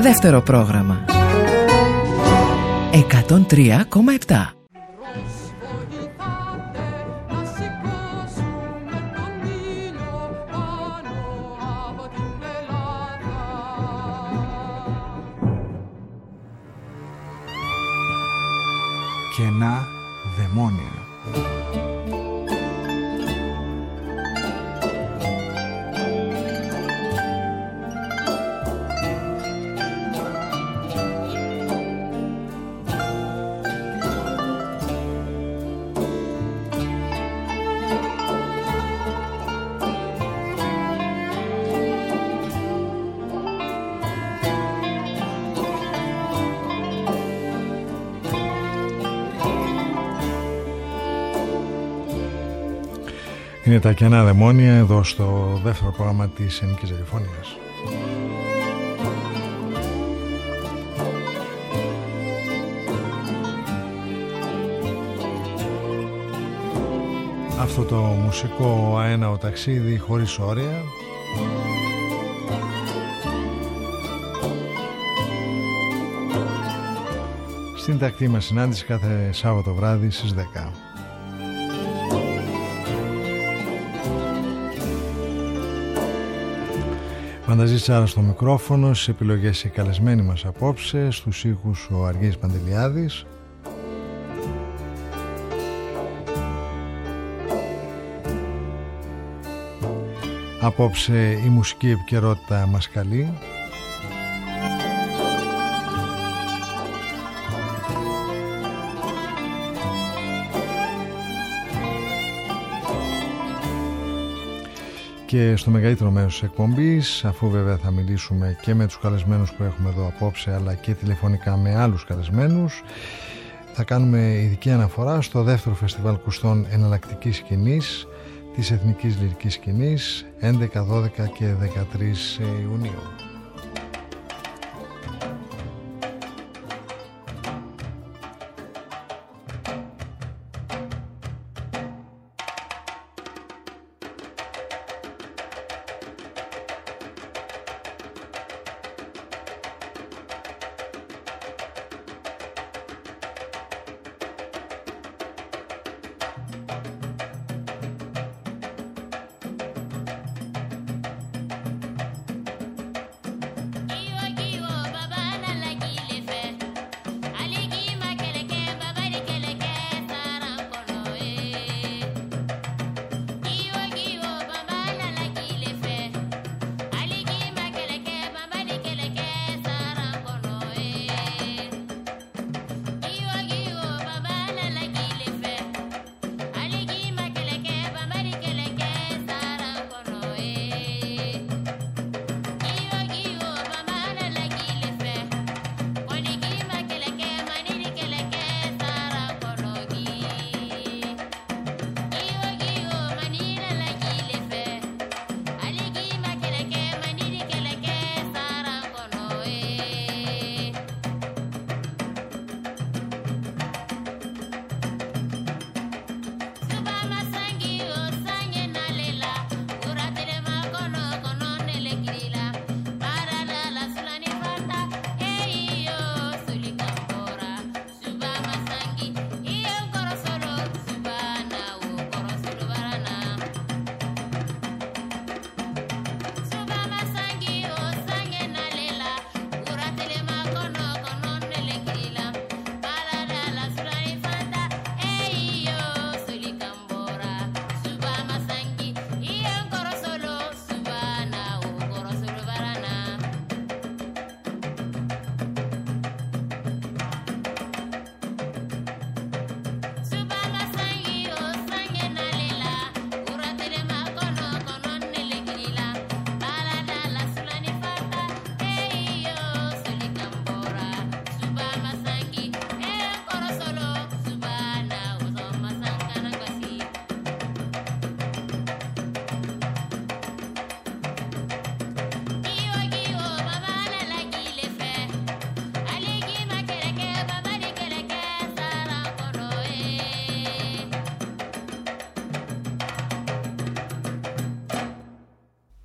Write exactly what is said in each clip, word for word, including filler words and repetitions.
Δεύτερο πρόγραμμα εκατόν τρία κόμμα επτά. Κενά δαιμόνια. Είναι τα κενά δαιμόνια εδώ στο δεύτερο πρόγραμμα της Ελληνικής Ραδιοφωνίας. Αυτό το μουσικό αέναο ταξίδι χωρίς όρια στην τακτή μας συνάντηση κάθε Σάββατο βράδυ στις δέκα. Φανταζή Τσάρα στο μικρόφωνο, στις επιλογές οι καλεσμένοι μας απόψε, στους ήχους ο Αργύρης Παντελιάδης. Απόψε η μουσική επικαιρότητα μας καλεί. Και στο μεγαλύτερο μέρος της εκπομπής, αφού βέβαια θα μιλήσουμε και με τους καλεσμένους που έχουμε εδώ απόψε, αλλά και τηλεφωνικά με άλλους καλεσμένους, θα κάνουμε ειδική αναφορά στο δεύτερο φεστιβάλ κουστών εναλλακτικής σκηνής της Εθνικής Λυρικής Σκηνής έντεκα, δώδεκα και δεκατρείς Ιουνίου.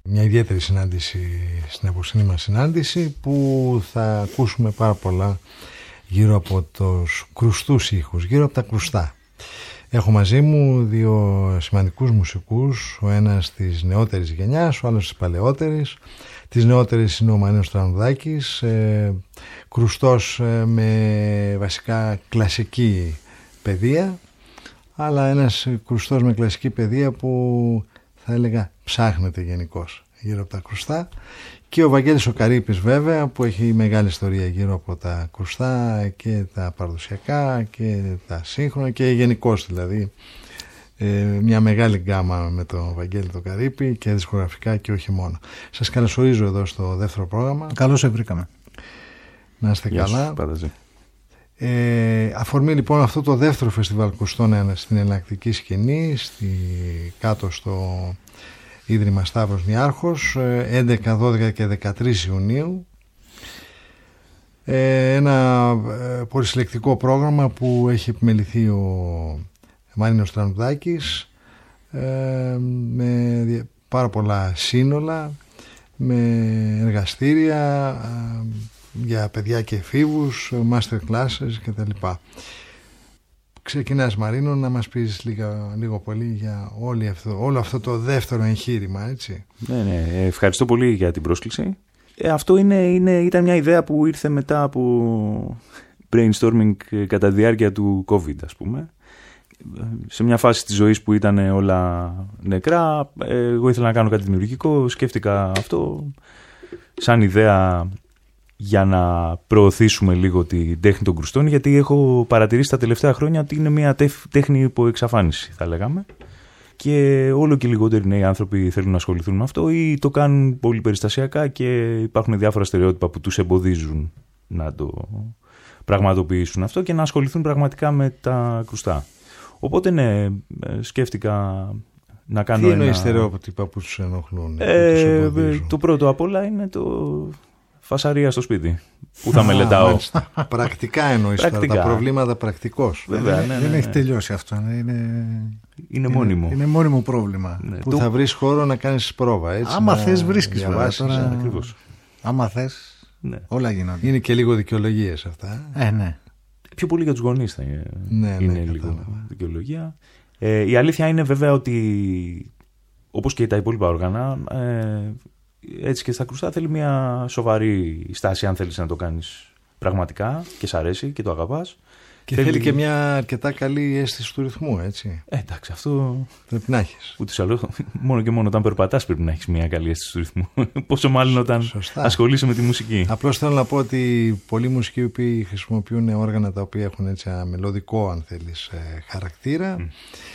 μια ιδιαίτερη συνάντηση στην απόψινή μας συνάντηση, που θα ακούσουμε πάρα πολλά γύρω από τους κρουστούς ήχους, γύρω από τα κρουστά. Έχω μαζί μου δύο σημαντικούς μουσικούς, ο ένας της νεότερης γενιάς, ο άλλος της παλαιότερης. Της νεότερης είναι ο Μαρίνος Τρανουδάκης, ε, κρουστός ε, με βασικά κλασική παιδεία, αλλά ένας κρουστός με κλασική παιδεία που θα έλεγα ψάχνεται γενικώς γύρω από τα κρουστά. Και ο Βαγγέλης ο Καρύπης βέβαια, που έχει μεγάλη ιστορία γύρω από τα κρουστά και τα παραδοσιακά και τα σύγχρονα και γενικώς δηλαδή, ε, μια μεγάλη γκάμα με τον Βαγγέλη τον Καρύπη και δισκογραφικά και όχι μόνο. Σας καλωσορίζω εδώ στο δεύτερο πρόγραμμα. Καλώς σε βρήκαμε. Να είστε Γεια καλά. Σου, ε, αφορμή λοιπόν αυτό το δεύτερο φεστιβάλ κρουστών στην εναλλακτική σκηνή, στη, κάτω στο Ίδρυμα Σταύρος Νιάρχος, έντεκα, δώδεκα και δεκατρείς Ιουνίου. Ένα πολυσυλλεκτικό πρόγραμμα που έχει επιμεληθεί ο Μαρίνος Τρανουδάκης, με πάρα πολλά σύνολα, με εργαστήρια για παιδιά και εφήβους, master classes κτλ. Ξεκινάς, Μαρίνο, να μας πεις λίγο, λίγο πολύ για όλη αυτό, όλο αυτό το δεύτερο εγχείρημα, έτσι. Ναι, ναι, ευχαριστώ πολύ για την πρόσκληση. Ε, αυτό είναι, είναι, ήταν μια ιδέα που ήρθε μετά από brainstorming κατά τη διάρκεια του COVID, ας πούμε. Σε μια φάση της ζωής που ήταν όλα νεκρά, εγώ ήθελα να κάνω κάτι δημιουργικό, σκέφτηκα αυτό σαν ιδέα για να προωθήσουμε λίγο την τέχνη των κρουστών, γιατί έχω παρατηρήσει τα τελευταία χρόνια ότι είναι μια τέχνη υπό εξαφάνιση, θα λέγαμε, και όλο και λιγότεροι νέοι άνθρωποι θέλουν να ασχοληθούν με αυτό ή το κάνουν πολύ περιστασιακά και υπάρχουν διάφορα στερεότυπα που τους εμποδίζουν να το πραγματοποιήσουν αυτό και να ασχοληθούν πραγματικά με τα κρουστά. Οπότε ναι, σκέφτηκα να κάνω. Τι είναι ένα... οι στερεότυπα που τους ενοχλούν? Ε, που τους το πρώτο απ' όλα είναι το φασαρία στο σπίτι που θα μελετάω. Πρακτικά εννοείς τώρα, τα προβλήματα πρακτικώς. Βέβαια, ναι, ναι, ναι. Δεν έχει τελειώσει αυτό. Είναι, είναι, είναι μόνιμο. Είναι μόνιμο πρόβλημα. Ναι, που το... θα βρεις χώρο να κάνεις πρόβα. Έτσι, άμα να θες βρίσκεις διαβάσεις, τώρα. ναι, ακριβώς. Άμα θες, ναι. Όλα γίνονται. Είναι και λίγο δικαιολογίες αυτά. Ε, ναι. Πιο πολύ για τους γονείς θα είναι, ναι, είναι ναι, λίγο κατάλαβα. Δικαιολογία. Ε, η αλήθεια είναι βέβαια ότι όπως και τα υπόλοιπα όργανα, ε, έτσι και στα κρουστά θέλει μια σοβαρή στάση αν θέλεις να το κάνεις πραγματικά και σ' αρέσει και το αγαπάς. Και θέλει, θέλει και μια αρκετά καλή αίσθηση του ρυθμού, έτσι. Ε, εντάξει, αυτό πρέπει να έχεις. Ούτως ή άλλως, μόνο και μόνο όταν περπατάς πρέπει να έχεις μια καλή αίσθηση του ρυθμού. Πόσο μάλλον όταν Σωστά. ασχολείσαι με τη μουσική. Απλώς θέλω να πω ότι πολλοί μουσικοί που χρησιμοποιούν όργανα τα οποία έχουν έτσι ένα μελωδικό, αν θέλεις, χαρακτήρα, mm.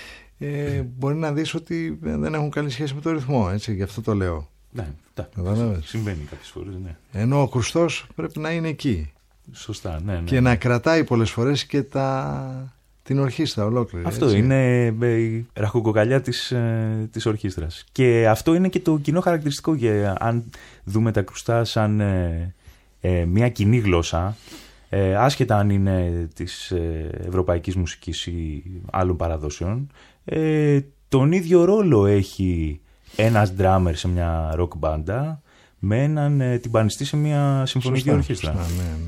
ε, μπορεί να δεις ότι δεν έχουν καλή σχέση με το ρυθμό, έτσι, γι' αυτό το λέω. Ναι, τα, συμβαίνει κάποιες φορές, ναι. Ενώ ο κρουστός πρέπει να είναι εκεί. Σωστά, ναι, ναι. Και να κρατάει πολλές φορές και τα... την ορχήστρα ολόκληρη. Αυτό έτσι. Είναι η ραχοκοκαλιά της, της ορχήστρας. Και αυτό είναι και το κοινό χαρακτηριστικό. Και αν δούμε τα κρουστά σαν ε, ε, μια κοινή γλώσσα, ε, άσχετα αν είναι της ε, ευρωπαϊκής μουσικής ή άλλων παραδόσεων, ε, τον ίδιο ρόλο έχει ένας ντράμερ σε μια rock μπάντα με έναν ε, τυμπανιστή σε μια συμφωνική ορχήστρα. Σωστά, ναι, ναι.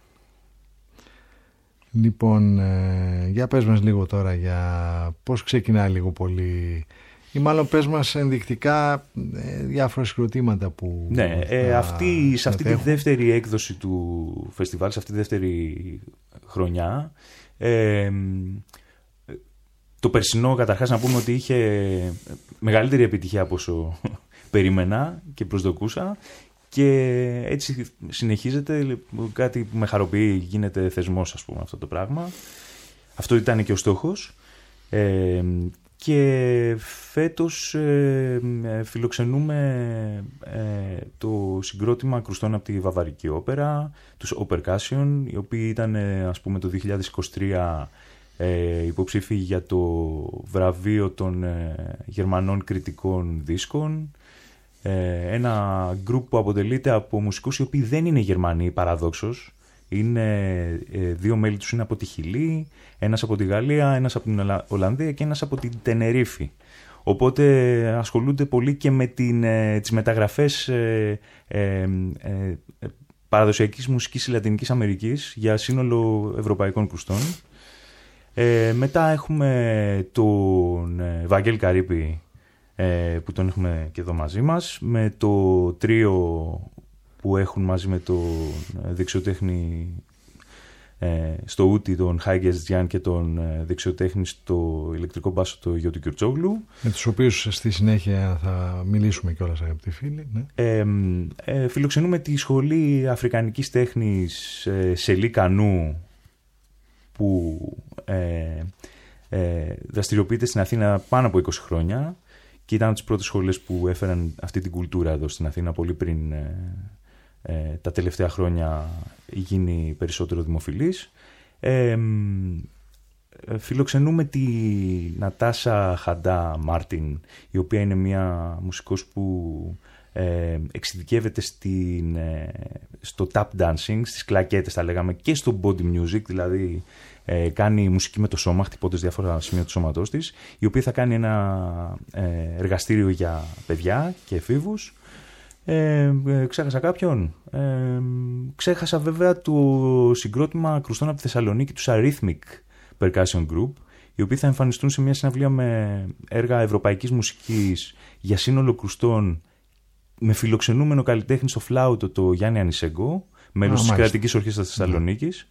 Λοιπόν, ε, για πες μας λίγο τώρα για πώς ξεκινάει λίγο πολύ, ή μάλλον πες μας ενδεικτικά ε, διάφορα συγκροτήματα που... Ναι, ε, αυτή, σε αυτή τη δεύτερη έκδοση του φεστιβάλ, σε αυτή τη δεύτερη χρονιά, ε, το περσινό καταρχάς να πούμε ότι είχε μεγαλύτερη επιτυχία από όσο περίμενα και προσδοκούσα. Και έτσι συνεχίζεται, κάτι που με χαροποιεί, γίνεται θεσμός, ας πούμε, αυτό το πράγμα. Αυτό ήταν και ο στόχος. Ε, και φέτος ε, φιλοξενούμε ε, το συγκρότημα κρουστών από τη Βαβαρική Όπερα, τους Opercussion, οι οποίοι ήταν, ας πούμε, το δύο χιλιάδες είκοσι τρία ε, υποψήφοι για το βραβείο των ε, Γερμανών κριτικών δίσκων. Ένα γκρουπ που αποτελείται από μουσικούς οι οποίοι δεν είναι Γερμανοί παραδόξως. Είναι, δύο μέλη τους είναι από τη Χιλή, ένας από τη Γαλλία, ένας από την Ολλανδία και ένας από την Τενερίφη. Οπότε ασχολούνται πολύ και με την, ε, τις μεταγραφές ε, ε, ε, ε, παραδοσιακής μουσικής Λατινικής Αμερικής για σύνολο ευρωπαϊκών κρουστών. Ε, μετά έχουμε τον ε, Βαγγέλη Καρύπη, ε, που τον έχουμε και εδώ μαζί μας, με το τρίο που έχουν μαζί με τον δεξιοτέχνη ε, στο ούτι, τον Χάιγκες Τζιάν, και τον ε, δεξιοτέχνη στο ηλεκτρικό μπάσο, το Γιώτη Κιουρτσόγλου. Με τους οποίους στη συνέχεια θα μιλήσουμε κιόλας, αγαπητοί φίλοι. Ναι. Ε, ε, φιλοξενούμε τη Σχολή Αφρικανικής Τέχνης ε, Σελί Κανού, που ε, ε, δραστηριοποιείται στην Αθήνα πάνω από είκοσι χρόνια και ήταν από τις πρώτες σχολές που έφεραν αυτή την κουλτούρα εδώ στην Αθήνα, πολύ πριν ε, ε, τα τελευταία χρόνια γίνει περισσότερο δημοφιλής. Ε, φιλοξενούμε τη Νατάσα Χαντά Μάρτιν, η οποία είναι μια μουσικός που ε, εξειδικεύεται στην, ε, στο tap dancing, στις κλακέτες θα λέγαμε, και στο body music, δηλαδή ε, κάνει μουσική με το σώμα, χτυπώντας διάφορα σημεία του σώματός της, η οποία θα κάνει ένα ε, εργαστήριο για παιδιά και εφήβους. Ε, ε, ξέχασα κάποιον. Ε, ξέχασα βέβαια το συγκρότημα κρουστών από τη Θεσσαλονίκη, τους Arrhythmic Percussion Group, οι οποίοι θα εμφανιστούν σε μια συναυλία με έργα ευρωπαϊκής μουσικής για σύνολο κρουστών, με φιλοξενούμενο καλλιτέχνη στο φλάουτο το Γιάννη Ανισέγκο, μέλος της Κρατικής Ορχήστρας της Θεσσαλονίκης.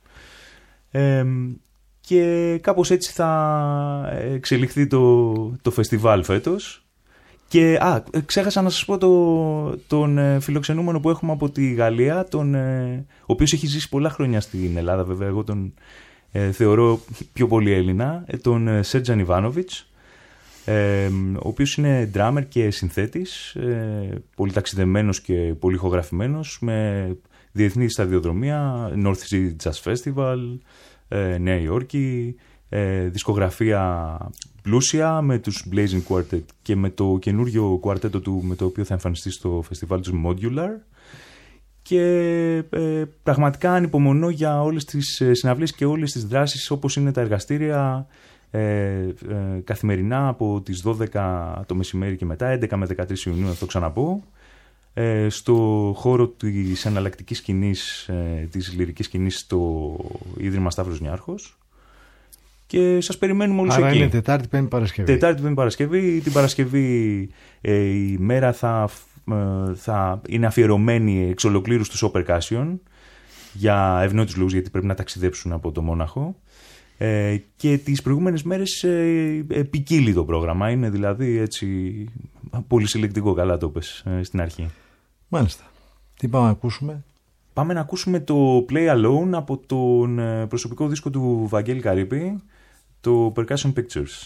Ε, και κάπως έτσι θα εξελιχθεί το, το φεστιβάλ φέτος. Και α, ξέχασα να σας πω το, τον ε, φιλοξενούμενο που έχουμε από τη Γαλλία, τον, ε, ο οποίος έχει ζήσει πολλά χρόνια στην Ελλάδα, βέβαια εγώ τον ε, θεωρώ πιο πολύ Έλληνα, ε, τον ε, Σέρτζαν Ιβάνοβιτς, ε, ο οποίος είναι drummer και συνθέτης, ε, πολύ ταξιδεμένος και πολύ ηχογραφημένος, με διεθνή σταδιοδρομία, North Sea Jazz Festival, ε, Νέα Υόρκη, ε, δισκογραφία πλούσια με τους Blazing Quartet και με το καινούριο κουαρτέτο του, με το οποίο θα εμφανιστεί στο φεστιβάλ του Modular. Και ε, πραγματικά ανυπομονώ για όλες τις συναυλίες και όλες τις δράσεις, όπως είναι τα εργαστήρια ε, ε, καθημερινά από τις δώδεκα το μεσημέρι και μετά, έντεκα με δεκατρείς Ιουνίου, θα το ξαναπώ, ε, στο χώρο της εναλλακτικής σκηνής, ε, της λυρικής σκηνής, στο Ίδρυμα Σταύρος Νιάρχος. Και σας περιμένουμε όλους εκεί. Άρα είναι Τετάρτη, Πέμπτη, Παρασκευή. Τετάρτη, Πέμπτη, Παρασκευή. Την Παρασκευή ε, η μέρα θα, ε, θα είναι αφιερωμένη εξ ολοκλήρου στους Percussion, για ευνόητους λόγους, γιατί πρέπει να ταξιδέψουν από το Μόναχο. Ε, και τις προηγούμενες μέρες ε, ε, ποικίλει το πρόγραμμα. Είναι δηλαδή έτσι πολύ συλλεκτικό, καλά το πες ε, στην αρχή. Μάλιστα. Τι πάμε να ακούσουμε? Πάμε να ακούσουμε το Play Alone από τον προσωπικό δίσκο του Βαγγέλη Καρύπη, το Percussion Pictures.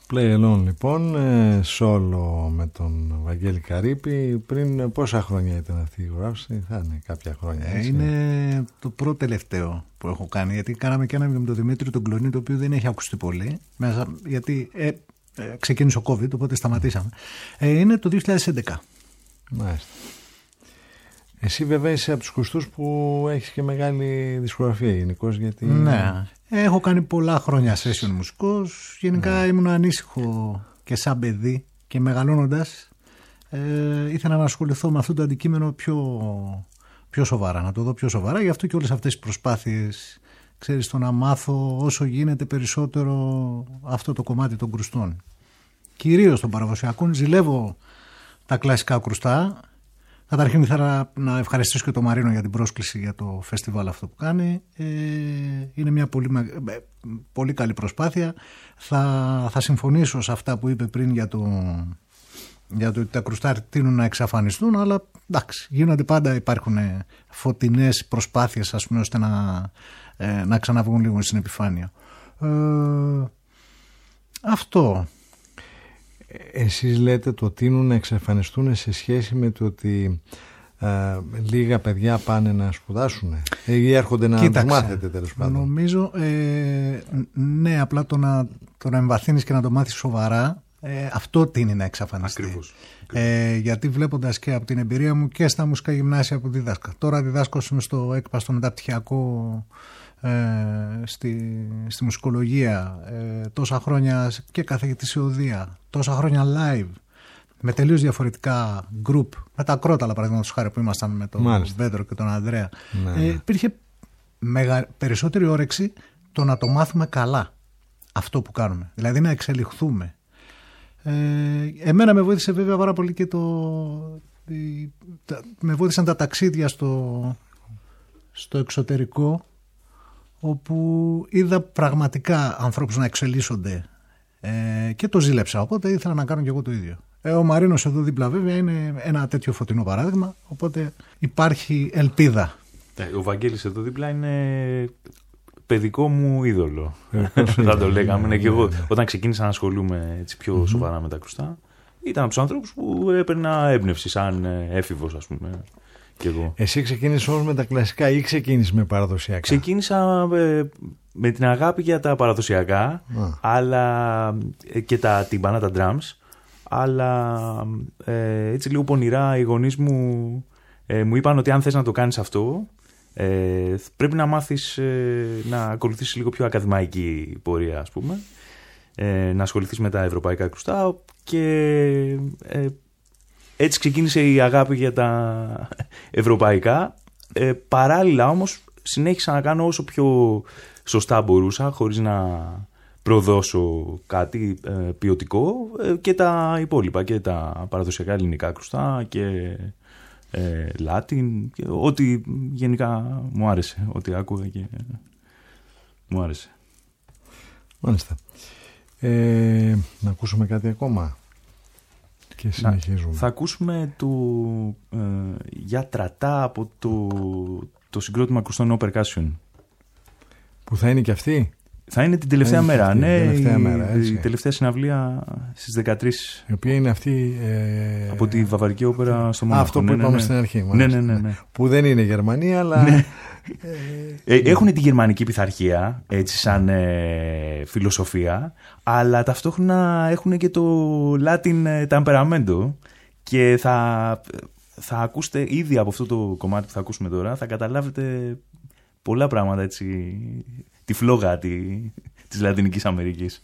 Play Alone λοιπόν, solo με τον Βαγγέλη Καρύπη. Πριν πόσα χρόνια ήταν αυτή η ηχογράφηση? Θα είναι κάποια χρόνια, έτσι. Είναι το πρώτο τελευταίο που έχω κάνει, γιατί κάναμε και ένα με τον Δημήτρη τον Κλονή, το οποίο δεν έχει ακουστεί πολύ μέσα, γιατί ε, ε, ξεκίνησε ο COVID, οπότε σταματήσαμε. ε, Είναι το δύο χιλιάδες έντεκα. Μάλιστα. Εσύ βέβαια είσαι από τους κουστούς που έχεις και μεγάλη δισκογραφία γενικώς, γιατί... Ναι, έχω κάνει πολλά χρόνια session μουσικός. Γενικά ναι. ήμουν ανήσυχο και σαν παιδί, και μεγαλώνοντας ε, ήθελα να ασχοληθώ με αυτό το αντικείμενο πιο, πιο σοβαρά, να το δω πιο σοβαρά. Γι' αυτό και όλες αυτές τις προσπάθειες, ξέρεις, το να μάθω όσο γίνεται περισσότερο αυτό το κομμάτι των κρουστών. Κυρίως των παραδοσιακών. Ζηλεύω τα κλασικά κρουστά. Καταρχήν ήθελα να ευχαριστήσω και τον Μαρίνο για την πρόσκληση για το φεστιβάλ αυτό που κάνει. Ε, είναι μια πολύ, πολύ καλή προσπάθεια. Θα, θα συμφωνήσω σε αυτά που είπε πριν για το, για το ότι τα κρουστά τείνουν να εξαφανιστούν, αλλά εντάξει, γίνονται πάντα, υπάρχουν φωτεινές προσπάθειες, ας πούμε, ώστε να, ε, να ξαναβγούν λίγο στην επιφάνεια. Ε, αυτό... Εσείς λέτε το τείνουν να εξαφανιστούν σε σχέση με το ότι α, λίγα παιδιά πάνε να σπουδάσουν ή έρχονται να τους μάθετε, τέλος πάντων? Νομίζω ε, ναι, απλά το να, το να εμβαθύνεις και να το μάθεις σοβαρά, ε, αυτό τείνει να εξαφανιστεί. Ακριβώς. Ε, γιατί βλέποντας και από την εμπειρία μου και στα μουσικά γυμνάσια που διδάσκα, τώρα διδάσκω στο ΕΚΠΑ, στο μεταπτυχιακό, Ε, στη, στη μουσικολογία, ε, τόσα χρόνια και καθηγητή σε οδεία, τόσα χρόνια live με τελείως διαφορετικά group, με τα Κρόταλα παραδείγματος χάρη που ήμασταν με τον Βέντρο και τον Ανδρέα. Ναι. Ε, υπήρχε μεγα, περισσότερη όρεξη το να το μάθουμε καλά αυτό που κάνουμε, δηλαδή να εξελιχθούμε. ε, εμένα με βοήθησε βέβαια πάρα πολύ και το η, τα, με βοήθησαν τα ταξίδια στο, στο εξωτερικό, όπου είδα πραγματικά ανθρώπους να εξελίσσονται, ε, και το ζήλεψα, οπότε ήθελα να κάνω και εγώ το ίδιο. Ε, ο Μαρίνος εδώ δίπλα βέβαια είναι ένα τέτοιο φωτεινό παράδειγμα, οπότε υπάρχει ελπίδα. Ο Βαγγέλης εδώ δίπλα είναι παιδικό μου είδωλο. Θα το λέγαμε. Ναι, και εγώ όταν ξεκίνησα να ασχολούμαι έτσι πιο σοβαρά με τα κρουστά, ήταν από τους ανθρώπους που έπαιρνα έμπνευση σαν έφηβος, ας πούμε. Και εγώ. Εσύ ξεκίνησες όμως με τα κλασικά ή ξεκίνησες με παραδοσιακά? Ξεκίνησα ε, με την αγάπη για τα παραδοσιακά, ah. αλλά, ε, και τα τυμπανά, τα drums, αλλά ε, έτσι λίγο πονηρά οι γονείς μου ε, μου είπαν ότι αν θες να το κάνεις αυτό, ε, πρέπει να μάθεις ε, να ακολουθήσεις λίγο πιο ακαδημαϊκή πορεία, ας πούμε, ε, να ασχοληθείς με τα ευρωπαϊκά κρουστά, και ε, έτσι ξεκίνησε η αγάπη για τα ευρωπαϊκά. Ε, παράλληλα όμως συνέχισα να κάνω όσο πιο σωστά μπορούσα, χωρίς να προδώσω κάτι ε, ποιοτικό, ε, και τα υπόλοιπα, και τα παραδοσιακά ελληνικά κρουστά και ε, Latin, και ό,τι γενικά μου άρεσε, ό,τι άκουγα και μου άρεσε. Μάλιστα. Ε, να ακούσουμε κάτι ακόμα και συνεχίζουμε. Να, θα ακούσουμε το ε, για τρατά από το, το συγκρότημα ακουστών No Percussion. Που θα είναι και αυτή? Θα είναι την τελευταία μέρα, αυτή, ναι, τελευταία η, μέρα, έτσι. η τελευταία συναυλία στις δεκατρείς. Η οποία είναι αυτή... Ε... από τη Βαβαρική Όπερα στο Μόναχο. Αυτό που ναι, είπαμε ναι, ναι. στην αρχή. Ναι, ναι, ναι, ναι. Που δεν είναι Γερμανία, αλλά... Ναι. ε, έχουν τη γερμανική πειθαρχία, έτσι σαν ε, φιλοσοφία, αλλά ταυτόχρονα έχουν και το Latin temperamento, και θα, θα ακούσετε ήδη από αυτό το κομμάτι που θα ακούσουμε τώρα, θα καταλάβετε πολλά πράγματα, έτσι, τη φλόγα τη, της Λατινικής Αμερικής.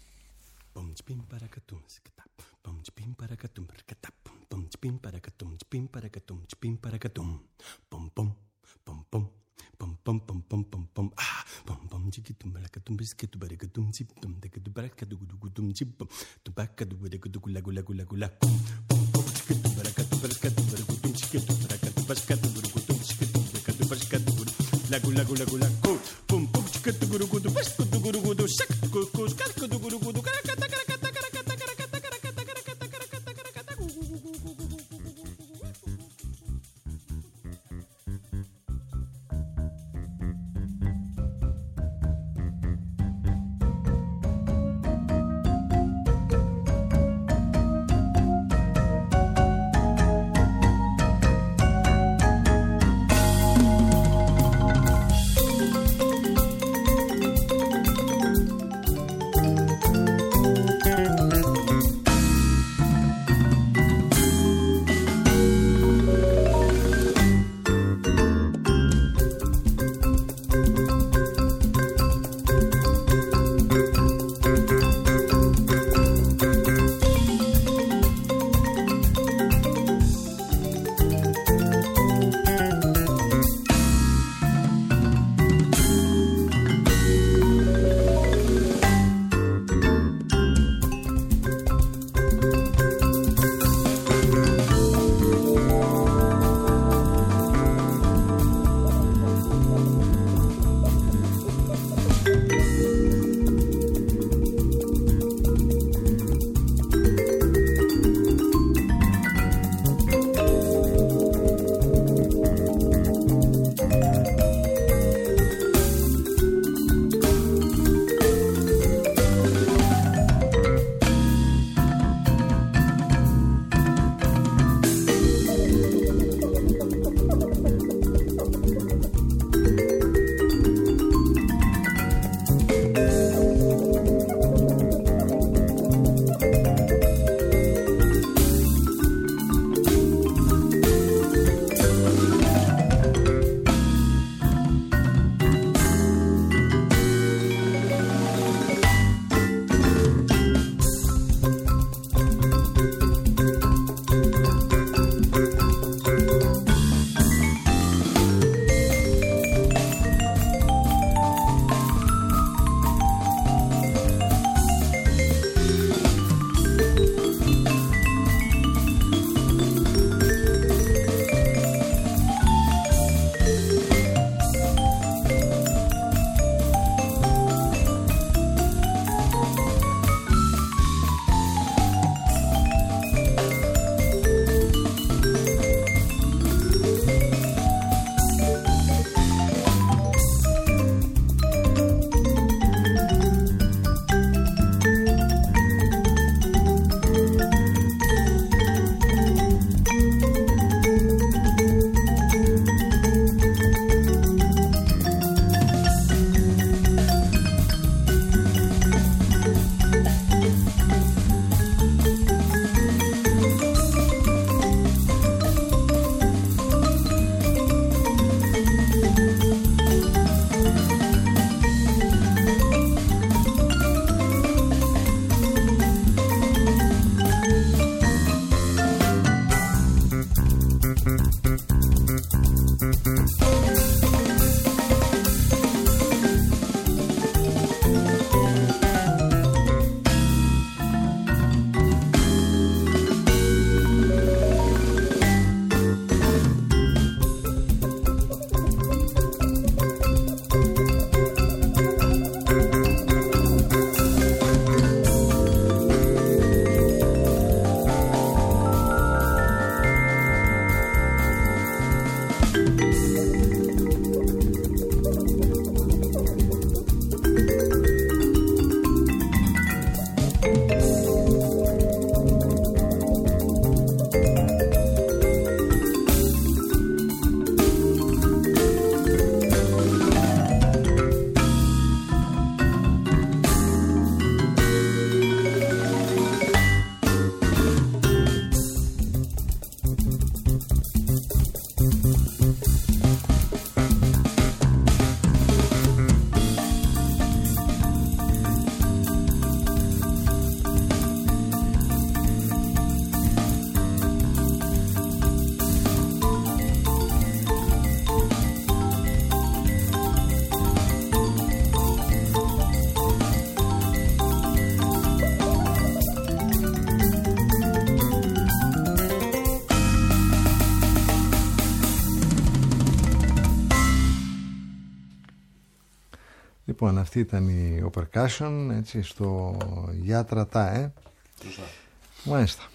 Λοιπόν, αυτή ήταν η Opercussion, έτσι, στο Γιάτρα Τα, ε. Μάλιστα.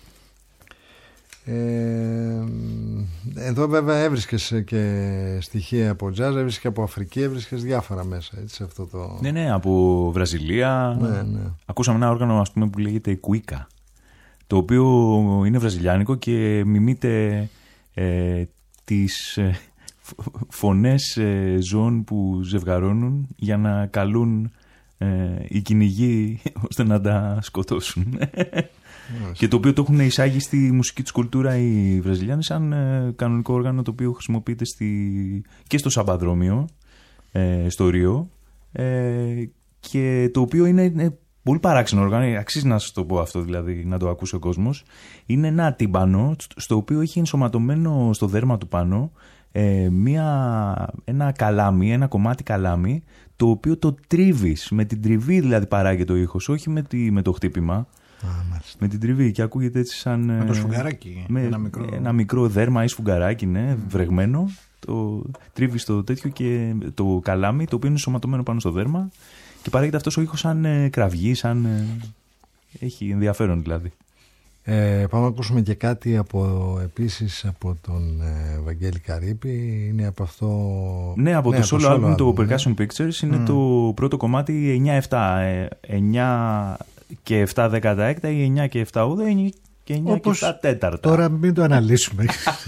Ε, εδώ βέβαια έβρισκες και στοιχεία από jazz, έβρισκες και από Αφρική, έβρισκες διάφορα μέσα, έτσι, αυτό το... Ναι, ναι, από Βραζιλία. Ναι, ναι. Ακούσαμε ένα όργανο, ας πούμε, που λέγεται Cuica, το οποίο είναι βραζιλιάνικο και μιμείται ε, τις ε, φωνές ε, ζώων που ζευγαρώνουν για να καλούν ε, οι κυνηγοί ώστε να τα σκοτώσουν. Και το οποίο το έχουν εισάγει στη μουσική της κουλτούρα οι Βραζιλιάνοι σαν ε, κανονικό όργανο, το οποίο χρησιμοποιείται στη, και στο Σαμπαδρόμιο, ε, στο Ρίο, ε, και το οποίο είναι, είναι πολύ παράξενο όργανο, αξίζει να σας το πω αυτό, δηλαδή να το ακούσει ο κόσμος. Είναι ένα τύμπανο στο οποίο έχει ενσωματωμένο στο δέρμα του πάνω ε, μια, ένα καλάμι, ένα κομμάτι καλάμι, το οποίο το τρίβεις, με την τριβή δηλαδή παράγεται ο ήχος, όχι με, τη, με το χτύπημα. Ah, με την τριβή, και ακούγεται έτσι σαν. Με το σφουγγαράκι. Με ένα, μικρό... ένα μικρό δέρμα ή σφουγγαράκι, ναι, mm. βρεγμένο. Το τρίβει στο τέτοιο και το καλάμι, το οποίο είναι σωματωμένο πάνω στο δέρμα. Και παράγεται αυτός ο ήχος σαν ε, κραυγή, σαν. Ε, έχει ενδιαφέρον δηλαδή. Ε, πάμε να ακούσουμε και κάτι από, επίσης από τον ε, Βαγγέλη Καρύπη. Είναι από αυτό. Ναι, από ναι, το solo album, το Percussion ναι. Pictures. Είναι mm. το πρώτο κομμάτι εννιά επτά. εννιά και επτά δέκατα έκτα ή εννιά και επτά ογδόντα και εννιά όπως και επτά τέταρτα. Τώρα μην το αναλύσουμε.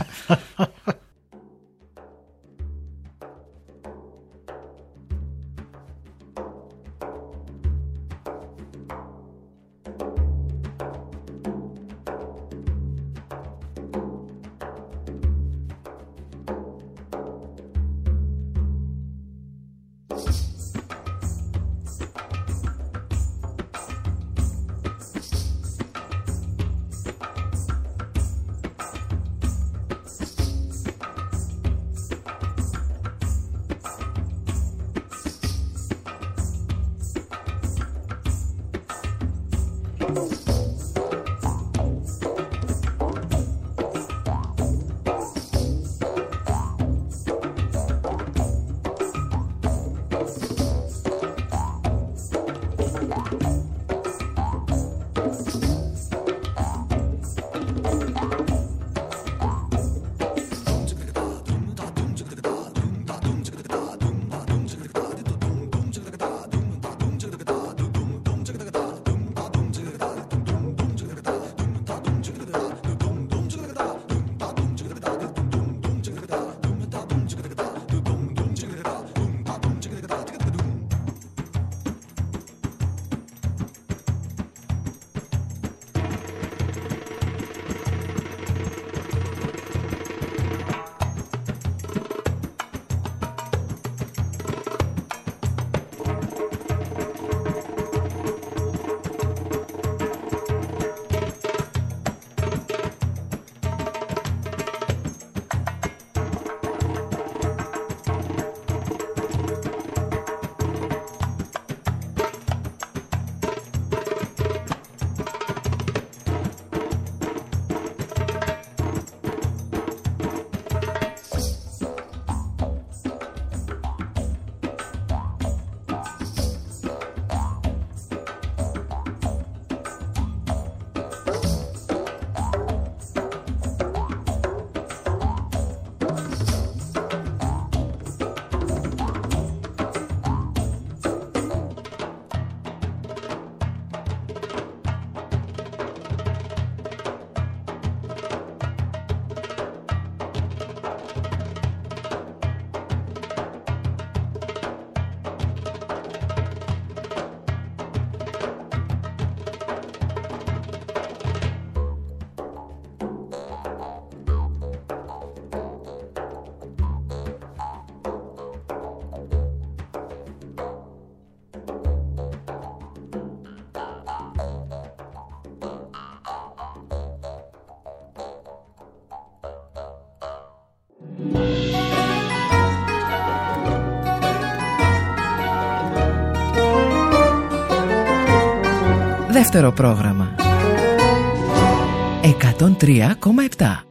Δεύτερο πρόγραμμα εκατόν τρία κόμμα επτά.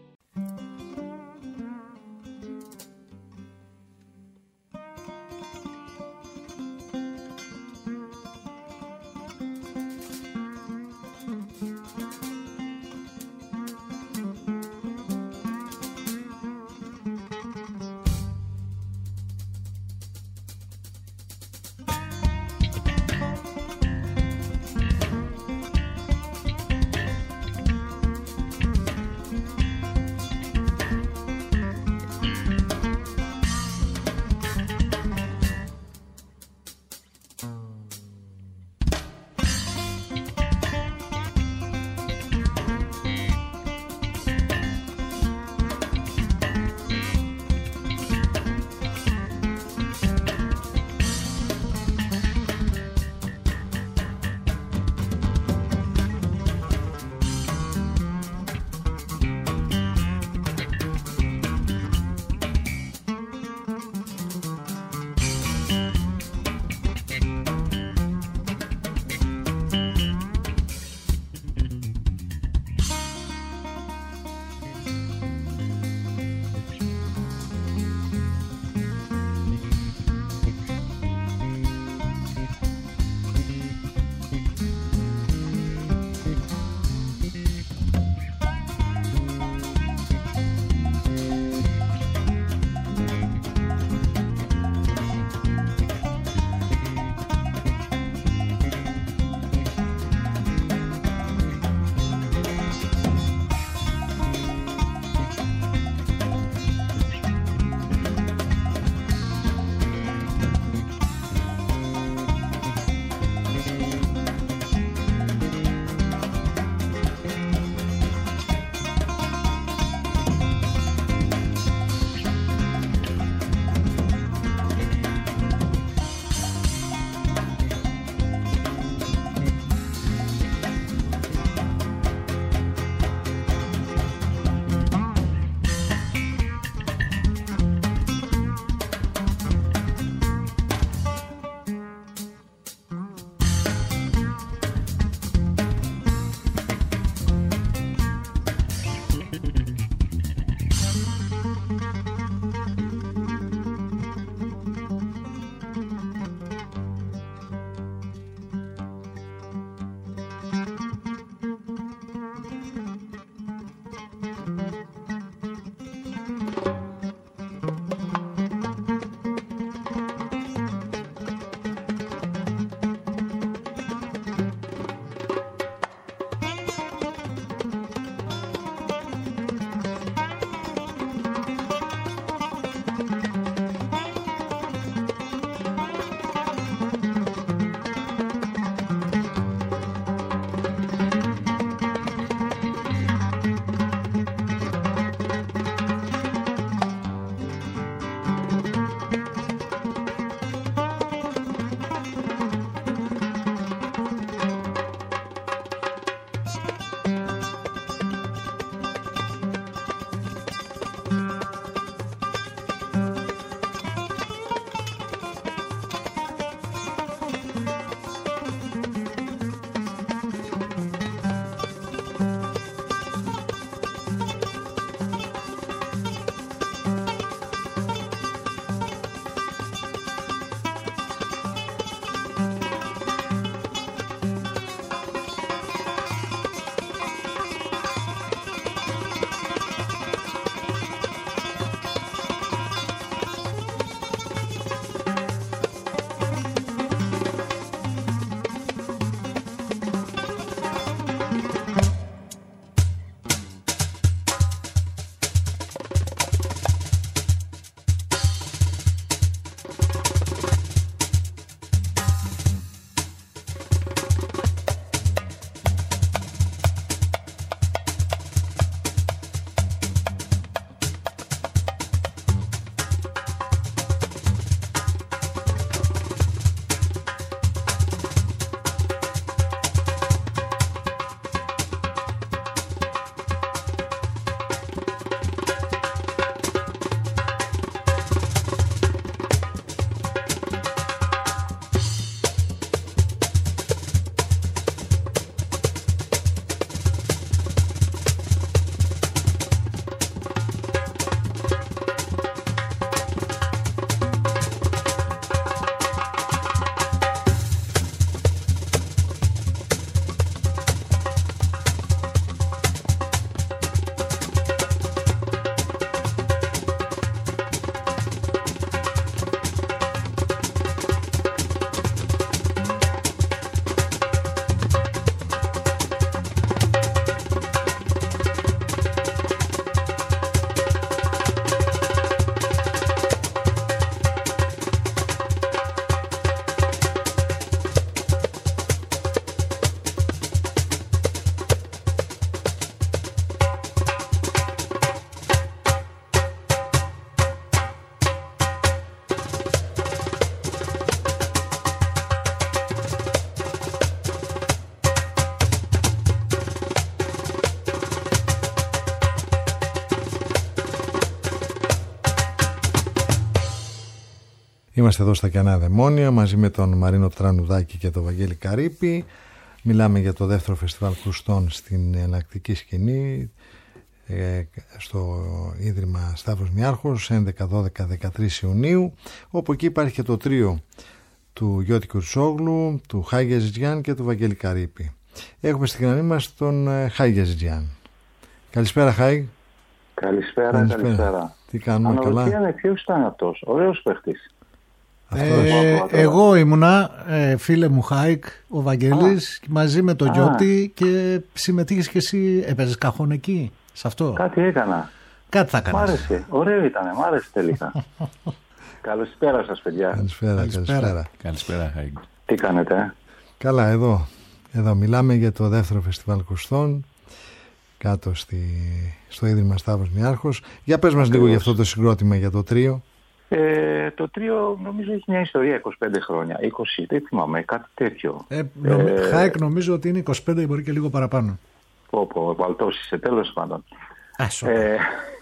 Είμαστε εδώ στα Κενά Δαιμόνια μαζί με τον Μαρίνο Τρανουδάκη και τον Βαγγέλη Καρύπη. Μιλάμε για το δεύτερο φεστιβάλ κρουστών στην εναλλακτική σκηνή στο Ίδρυμα Σταύρος Νιάρχος έντεκα, δώδεκα, δεκατρείς Ιουνίου, όπου εκεί υπάρχει και το τρίο του Γιώτη Κουρτσόγλου, του Χάγια Ζητζιάν και του Βαγγέλη Καρύπη. Έχουμε στην γραμμή μας τον Χάγια Ζητζιάν. Καλησπέρα Χάι. Καλησπέρα, καλησπέρα. καλησπέρα. Τι κάνουμε, καλά? Αναρωτιέμαι ποιος ήταν αυτός, ωραίος παίχτης. Ε, εγώ ήμουνα, ε, φίλε μου Χάικ, ο Βαγγέλης, μαζί με τον Γιώτη, και συμμετείχες και εσύ, έπαιζες καχόν εκεί, σε αυτό? Κάτι έκανα. Κάτι θα έκανες. Μ' άρεσε, ωραίο ήτανε, μ' άρεσε τελικά. Καλησπέρα σας παιδιά. Καλησπέρα, καλησπέρα. Καλησπέρα, καλησπέρα Χάικ. Τι κάνετε? Ε? Καλά, εδώ. Εδώ μιλάμε για το δεύτερο φεστιβάλ κρουστών κάτω στη, στο Ίδρυμα Σταύρος Νιάρχος. Για πες μας Ακριβώς. λίγο για αυτό το συγκρότημα, για το τρίο. Ε, το τρίο νομίζω έχει μια ιστορία είκοσι πέντε χρόνια, είκοσι, δεν θυμάμαι, κάτι τέτοιο. Ε, νομ, ε, Χάικ νομίζω ότι είναι είκοσι πέντε, μπορεί και λίγο παραπάνω. Πω πω, βαλτώσεις, τέλος πάντων. Ε,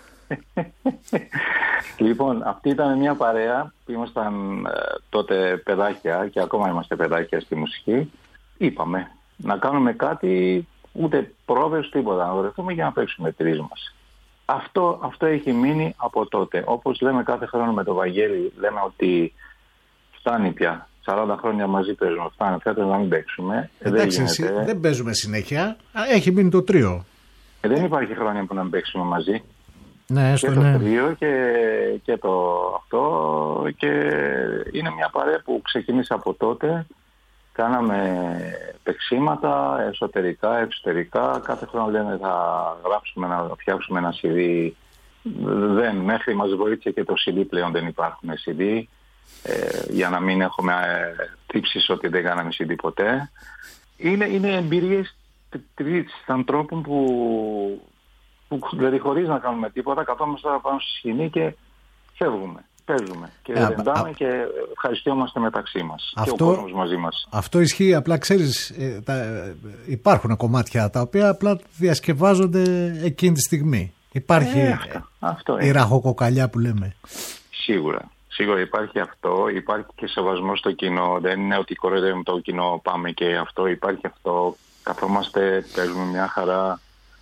λοιπόν, αυτή ήταν μια παρέα που ήμασταν ε, τότε παιδάκια και ακόμα είμαστε παιδάκια στη μουσική. Είπαμε να κάνουμε κάτι, ούτε πρόβες, τίποτα, να βρεθούμε για να παίξουμε τρεις μας. Αυτό, αυτό έχει μείνει από τότε. Όπως λέμε κάθε χρόνο με τον Βαγγέλη, λέμε ότι φτάνει πια. σαράντα χρόνια μαζί παίζουμε, φτάνει, φέτος να μην παίξουμε. Εντάξει, δεν, γίνεται. δεν παίζουμε συνέχεια, έχει μείνει το τρίο. Ε, δεν υπάρχει χρόνια που να μην παίξουμε μαζί. Ναι, και το ναι. τρίο και, και το αυτό, και είναι μια παρέα που ξεκίνησε από τότε. Κάναμε παίξήματα εσωτερικά, εξωτερικά. Κάθε χρόνο λέμε θα γράψουμε, να φτιάξουμε ένα σι ντι. Δεν, μέχρι μας βοήθησε και το σι ντι, πλέον δεν υπάρχουν σι ντι. Ε, για να μην έχουμε ε, τύψεις ότι δεν κάναμε σι ντι ποτέ. Είναι, είναι εμπειρίες τρεις ανθρώπων που, που δηλαδή χωρίς να κάνουμε τίποτα καθόμαστε πάνω στη σκηνή και φεύγουμε. Παίζουμε και ρεντάμε και ευχαριστιόμαστε μεταξύ μας αυτό, και ο κόσμος μαζί μας. Αυτό ισχύει, απλά ξέρεις, ε, τα, ε, υπάρχουν κομμάτια τα οποία απλά διασκευάζονται εκείνη τη στιγμή. Υπάρχει ε, αυτό, αυτό η ραχοκοκαλιά που λέμε. Σίγουρα, σίγουρα υπάρχει αυτό, υπάρχει και σεβασμός στο κοινό, δεν είναι ότι κοροϊδεύουμε το κοινό, πάμε και αυτό, υπάρχει αυτό, καθόμαστε, παίζουμε μια χαρά.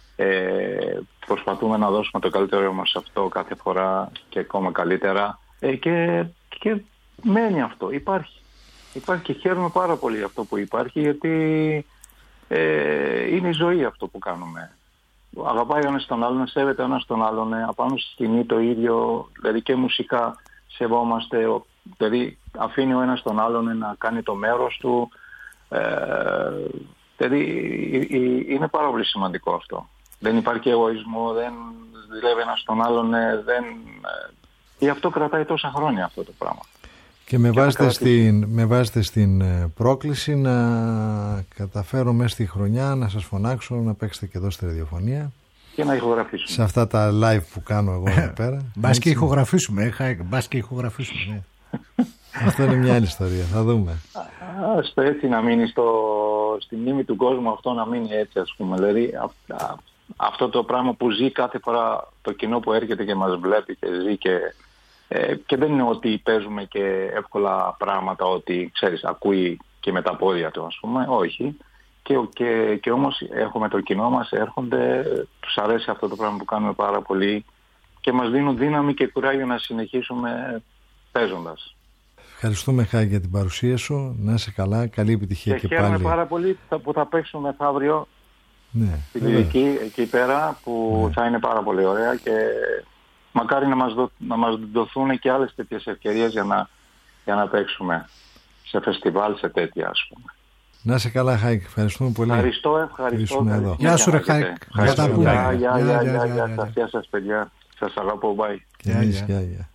Ε, προσπαθούμε να δώσουμε το καλύτερο μας αυτό κάθε φορά και ακόμα καλύτερα. Ε, και, και μένει αυτό, υπάρχει. Υπάρχει και χαίρομαι πάρα πολύ αυτό που υπάρχει, γιατί ε, είναι η ζωή αυτό που κάνουμε. Αγαπάει ο ένας τον άλλον, σέβεται ο ένας τον άλλον, απάνω στη σκηνή το ίδιο, δηλαδή και μουσικά σεβόμαστε, δηλαδή αφήνει ο ένας τον άλλον να κάνει το μέρος του. Ε, δηλαδή είναι πάρα πολύ σημαντικό αυτό. Δεν υπάρχει εγωισμό, δεν δουλεύει ένας τον άλλον, δεν... Γι' αυτό κρατάει τόσα χρόνια αυτό το πράγμα. Και με, και βάζετε, στην, με βάζετε στην πρόκληση να καταφέρω μέσα στη χρονιά να σας φωνάξω να παίξετε και εδώ στη ραδιοφωνία. Και να ηχογραφήσουμε. Σε αυτά τα live που κάνω εγώ εδώ πέρα. Μπας και ηχογραφήσουμε, μπας και ηχογραφήσουμε. Αυτό είναι μια άλλη ιστορία, θα δούμε. Άστο έτσι να μείνει στο, στη μνήμη του κόσμου, αυτό να μείνει έτσι, ας πούμε. Δηλαδή α, α, αυτό το πράγμα που ζει κάθε φορά το κοινό που έρχεται και μας βλέπει και ζει και, ε, και δεν είναι ότι παίζουμε και εύκολα πράγματα, ότι ξέρεις ακούει και με τα πόδια του, ας πούμε, όχι. Και, και, και όμως έχουμε το κοινό μας, έρχονται, τους αρέσει αυτό το πράγμα που κάνουμε πάρα πολύ και μας δίνουν δύναμη και κουράγιο να συνεχίσουμε παίζοντας. Ευχαριστούμε Χάκη για την παρουσία σου, να είσαι καλά, καλή επιτυχία και, και πάλι. Και χαίρομαι πάρα πολύ που θα παίξουμε μεθαύριο. Ναι, στην Κυριακή εκεί πέρα που ναι. θα είναι πάρα πολύ ωραία και μακάρι να μας, δω, να μας δοθούν και άλλες τέτοιες ευκαιρίες για να, για να παίξουμε σε φεστιβάλ, σε τέτοια ας πούμε. Να είσαι καλά Χάικ, ευχαριστούμε πολύ. Ευχαριστώ, ευχαριστώ. Γεια σου ρε Χάικ. Γεια, γεια, γεια, γεια σας παιδιά. Σας αγαπώ, bye. Και εμείς, γεια, γεια.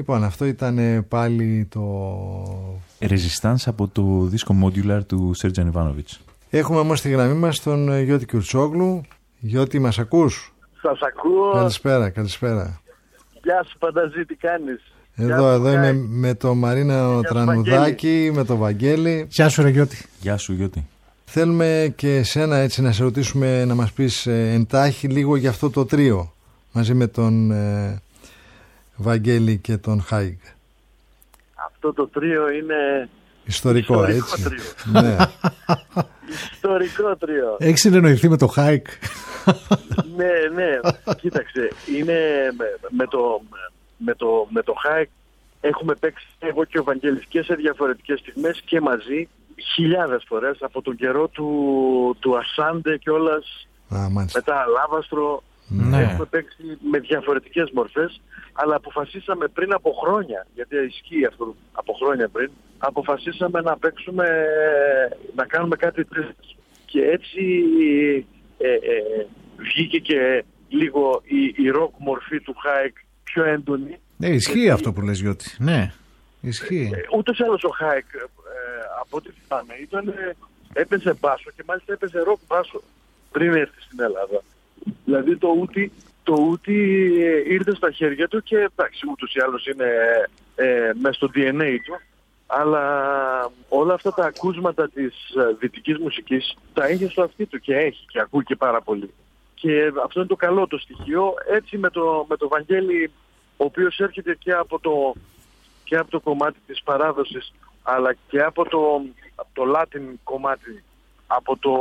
Λοιπόν, αυτό ήταν πάλι το Resistance από το δίσκο Modular του Sergeant Ivanovic. Έχουμε όμως στη γραμμή μας τον Γιώτη Κουρτσόγλου. Γιώτη, μας ακούς? Σας ακούω. Καλησπέρα, καλησπέρα. Γεια σου Πανταζή, τι κάνεις? Εδώ, εδώ είμαι με το Μαρίνα Τρανουδάκη, με το Βαγγέλη. Γεια σου ρε Γιώτη. Γεια σου Γιώτη. Θέλουμε και εσένα έτσι να σε ρωτήσουμε, να μας πεις ε, εντάχει λίγο για αυτό το τρίο μαζί με τον ε, Βαγγέλη και τον Χάικ. Αυτό το τρίο είναι ιστορικό, ιστορικό έτσι. Τρίο. Ναι. Ιστορικό τρίο. Έχεις συνεννοηθεί με το Χάικ? Ναι, ναι, κοίταξε, είναι με, με το, με το, με το Χάικ έχουμε παίξει εγώ και ο Βαγγέλης και σε διαφορετικές στιγμές και μαζί χιλιάδες φορές από τον καιρό του, του Ασάντε κιόλας, μετά Αλάβαστρο. Ναι. Έχουμε παίξει με διαφορετικές μορφές, αλλά αποφασίσαμε πριν από χρόνια, γιατί ισχύει αυτό από χρόνια πριν, αποφασίσαμε να παίξουμε, να κάνουμε κάτι τρίτο. Και έτσι ε, ε, βγήκε και λίγο η, η rock μορφή του Χάικ πιο έντονη. Ναι, ισχύει γιατί... αυτό που λες Γιώτη. Ναι, ισχύει. Ε, ούτως ή άλλως ο Χάικ, ε, από ό,τι θυμάμαι, ήταν, έπαιζε μπάσο και μάλιστα έπαιζε rock μπάσο πριν έρθει στην Ελλάδα. Δηλαδή το ούτι, το ούτι ήρθε στα χέρια του και εντάξει, ούτως ή άλλως είναι ε, μέσα στο ντι εν έι του, αλλά όλα αυτά τα ακούσματα της δυτικής μουσικής τα είχε στο αυτί του και έχει και ακούει και πάρα πολύ. Και αυτό είναι το καλό το στοιχείο. Έτσι με το, με το Βαγγέλη, ο οποίος έρχεται και από το, και από το κομμάτι της παράδοσης, αλλά και από το, από το Latin κομμάτι, από το,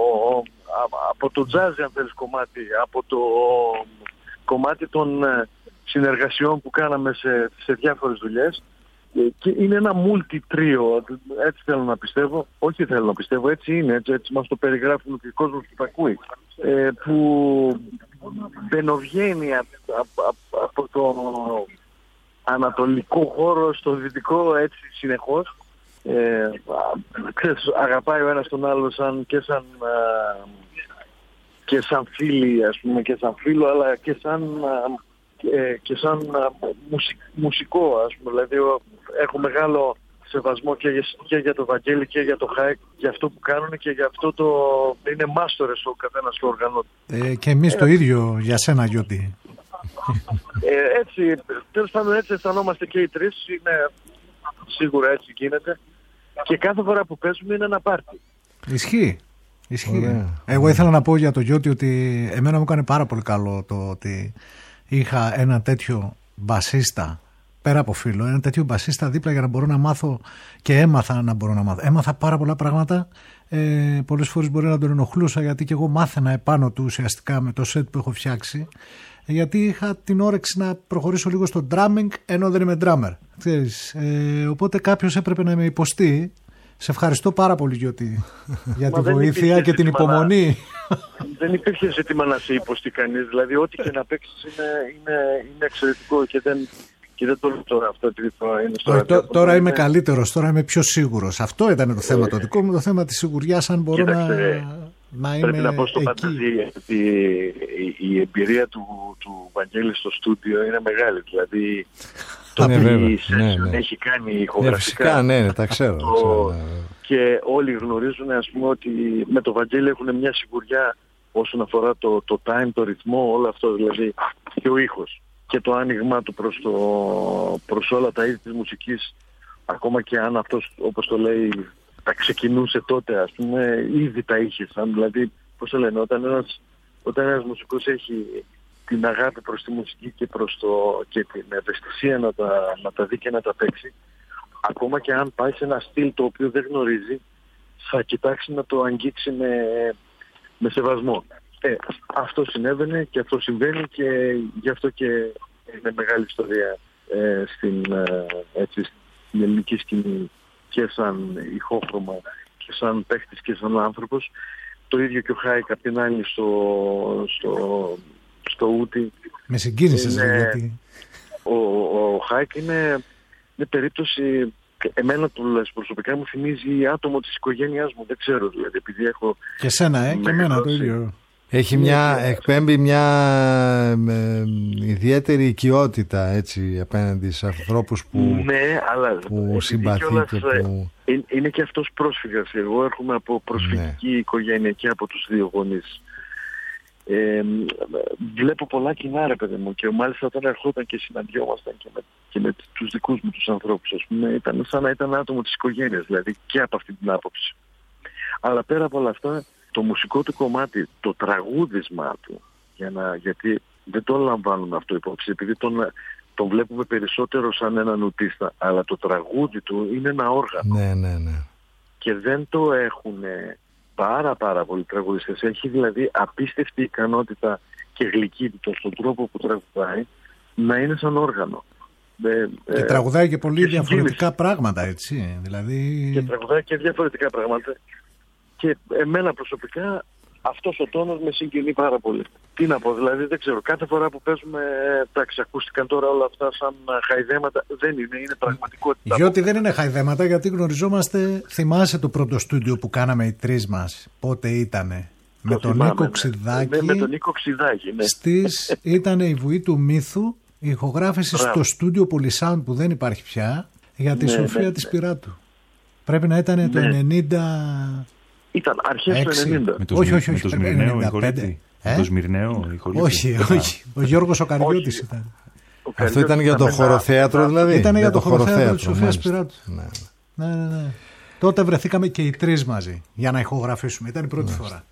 από το jazz αν θέλεις κομμάτι, από το κομμάτι των συνεργασιών που κάναμε σε, σε διάφορες δουλειές, και είναι ένα multi-τρίο, έτσι θέλω να πιστεύω, όχι θέλω να πιστεύω, έτσι είναι, έτσι, έτσι μας το περιγράφουν και ο κόσμος που τα ακούει, ε, που μπαινοβγαίνει από, από, από το ανατολικό χώρο στο δυτικό έτσι συνεχώς. Ε, ξέρεις, αγαπάει ο ένας τον άλλο σαν, και, σαν, α, και σαν φίλοι, ας πούμε, και σαν φίλο, αλλά και σαν, α, και, και σαν α, μουσικ, μουσικό, ας πούμε. Δηλαδή έχω μεγάλο σεβασμό και για, και για το Βαγγέλη και για το Χάικ, για αυτό που κάνουν και για αυτό το είναι μάστορες ο καθένας το οργανώτη. Ε, και εμείς ε, το ίδιο για σένα Γιώτη. Ε, έτσι, τέλος πάντων έτσι αισθανόμαστε και οι τρεις, είναι σίγουρα έτσι γίνεται. Και κάθε φορά που παίζουμε είναι ένα πάρτι. Ισχύει. Ισχύει. Ωραία. Εγώ ήθελα να πω για το Γιώτη ότι εμένα μου έκανε πάρα πολύ καλό το ότι είχα ένα τέτοιο μπασίστα πέρα από φίλο, ένα τέτοιο μπασίστα δίπλα για να μπορώ να μάθω και έμαθα να μπορώ να μάθω. Έμαθα πάρα πολλά πράγματα. Ε, πολλές φορές μπορεί να τον ενοχλούσα γιατί και εγώ μάθαινα επάνω του ουσιαστικά με το σετ που έχω φτιάξει. Γιατί είχα την όρεξη να προχωρήσω λίγο στο drumming ενώ δεν είμαι drummer. Ξέρεις, ε, οπότε κάποιος έπρεπε να με υποστεί. Σε ευχαριστώ πάρα πολύ Γιώτη για τη βοήθεια και την υπομονή. Να... δεν υπήρχε ζήτημα να σε υποστεί κανείς. Δηλαδή ό,τι και να παίξεις είναι, είναι, είναι εξαιρετικό και δεν, και δεν το λέω τώρα αυτό. Είναι στο Ω, τώ, τώρα είμαι είναι... καλύτερος, τώρα είμαι πιο σίγουρος. Αυτό ήταν το θέμα το δικό μου, το θέμα της σιγουριάς αν μπορώ Κοίταξε, να... Να πρέπει να πω στο Πανταζή ότι η, η εμπειρία του, του Βαγγέλη στο στούντιο είναι μεγάλη. Δηλαδή το τι ναι, ναι. έχει κάνει ηχογραφικά. Ναι, φυσικά, ναι, ναι, τα ξέρω. Το, ναι. Και όλοι γνωρίζουν ας πούμε, ότι με το Βαγγέλη έχουν μια σιγουριά όσον αφορά το, το time, το ρυθμό, όλο αυτό δηλαδή και ο ήχος. Και το άνοιγμα του προς, το, προς όλα τα είδη της μουσικής, ακόμα και αν αυτός όπως το λέει τα ξεκινούσε τότε, ας πούμε, ήδη τα είχε σαν, δηλαδή, πώς το λένε, όταν ένας, όταν ένας μουσικός έχει την αγάπη προς τη μουσική και, προς το, και την ευαισθησία να τα, να τα δει και να τα παίξει, ακόμα και αν πάει σε ένα στυλ το οποίο δεν γνωρίζει, θα κοιτάξει να το αγγίξει με, με σεβασμό. Ε, αυτό συνέβαινε και αυτό συμβαίνει και γι' αυτό και είναι μεγάλη ιστορία ε, στην, ε, έτσι, στην ελληνική σκηνή. Και σαν ηχόχρωμα και σαν παίχτης και σαν άνθρωπος. Το ίδιο και ο Χάικ απ' την άλλη στο, στο, στο ούτι. Με συγκίνησες γιατί... Ο, ο, ο Χάικ είναι, είναι περίπτωση, εμένα τουλάχιστον προσωπικά μου θυμίζει άτομο της οικογένειάς μου, δεν ξέρω δηλαδή επειδή έχω... Και σένα ε, και εμένα το ίδιο. Έχει μια, εκπέμπει μια ε, ιδιαίτερη οικειότητα, έτσι, απέναντι σε ανθρώπους που, ναι, αλλά, που συμπαθεί κιόλας, και που... Είναι και αυτός πρόσφυγας. Εγώ έρχομαι από προσφυγική ναι. οικογένεια και από τους δύο γονείς. Ε, βλέπω πολλά κοινά, ρε παιδί μου, και μάλιστα όταν ερχόταν και συναντιόμασταν και με, και με τους δικούς μου τους ανθρώπους, ας πούμε, ήταν σαν να ήταν άτομο της οικογένειας, δηλαδή και από αυτή την άποψη. Αλλά πέρα από όλα αυτά, το μουσικό του κομμάτι, το τραγούδισμά του, για να, γιατί δεν το λαμβάνουμε αυτό υπόψη, επειδή τον, τον βλέπουμε περισσότερο σαν έναν ουτίστα, αλλά το τραγούδι του είναι ένα όργανο. Ναι, ναι, ναι. Και δεν το έχουν πάρα πάρα πολλοί τραγουδιστές. Έχει δηλαδή απίστευτη ικανότητα και γλυκύτητα στον τρόπο που τραγουδάει να είναι σαν όργανο. Και ε, τραγουδάει και πολύ και διαφορετικά συγκίνηση. πράγματα, έτσι. Δηλαδή... Και τραγουδάει και διαφορετικά πράγματα. Και εμένα προσωπικά αυτός ο τόνος με συγκινεί πάρα πολύ. Τι να πω, δηλαδή δεν ξέρω, κάθε φορά που παίζουμε, εντάξει, ακούστηκαν τώρα όλα αυτά σαν χαϊδέματα, δεν είναι, είναι πραγματικότητα. Διότι δεν είναι χαϊδέματα, γιατί γνωριζόμαστε, θυμάσαι το πρώτο στούντιο που κάναμε οι τρεις μας, πότε ήτανε, το με, τον Νίκο Ξιδάκη, ναι, με τον Νίκο Ξιδάκη, ναι. Στις, ήταν η Βουή του Μύθου, η ηχογράφηση Μπράβο. στο στούντιο Πολυσάουντ που δεν υπάρχει πια, για τη ναι, Σοφία ναι, της ναι. Πυράτου. Πρέπει να ήταν ναι. το ενενήντα... Ήταν αρχές του ενενήντα. Με το, όχι, όχι, όχι. Με το Σμυρναίο ηχολήπτη. Ε? Το Σμυρναίο ηχολήπτη. Όχι, όχι. Ο Γιώργος ο Καριώτης ήταν. Ο Αυτό ήταν για το χωροθέατρο δηλαδή. Ήταν για, για το χωροθέατρο της Σοφίας Πυράτου. Ναι. Ναι, ναι, ναι. Τότε βρεθήκαμε και οι τρεις μαζί για να ηχογραφήσουμε. Ήταν η πρώτη ναι. φορά.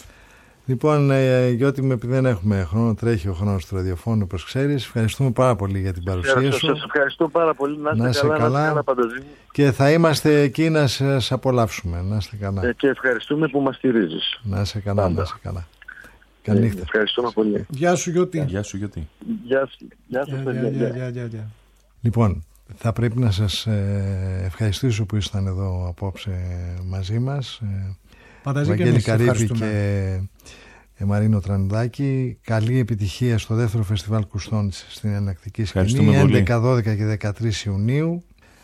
Λοιπόν, Γιώτη, επειδή δεν έχουμε χρόνο, τρέχει ο χρόνος του ραδιοφώνου, όπως ξέρεις. Ευχαριστούμε πάρα πολύ για την παρουσία σου. Σας ευχαριστώ πάρα πολύ. Να είστε καλά, καλά. Να είστε και θα είμαστε εκεί να σας απολαύσουμε. Να είστε καλά. Ε, και ευχαριστούμε που μας στηρίζεις. Να είστε καλά, Πάντα. να είστε καλά. Καλή νύχτα. Ευχαριστούμε πολύ. Γεια σου, Γιώτη. Γεια σου, Γιώτη. Γεια σου. Γεια σας, παιδιά. Λοιπόν, θα πρέπει να σας ευχαριστήσω που ήσταν εδώ απόψε μαζί μας. Βαγγέλη Καρύβη και Μαρίνο Τρανουδάκη. Καλή επιτυχία στο δεύτερο φεστιβάλ Κουστών στην εναλλακτική σκηνή, έντεκα, δώδεκα και δεκατρείς Ιουνίου,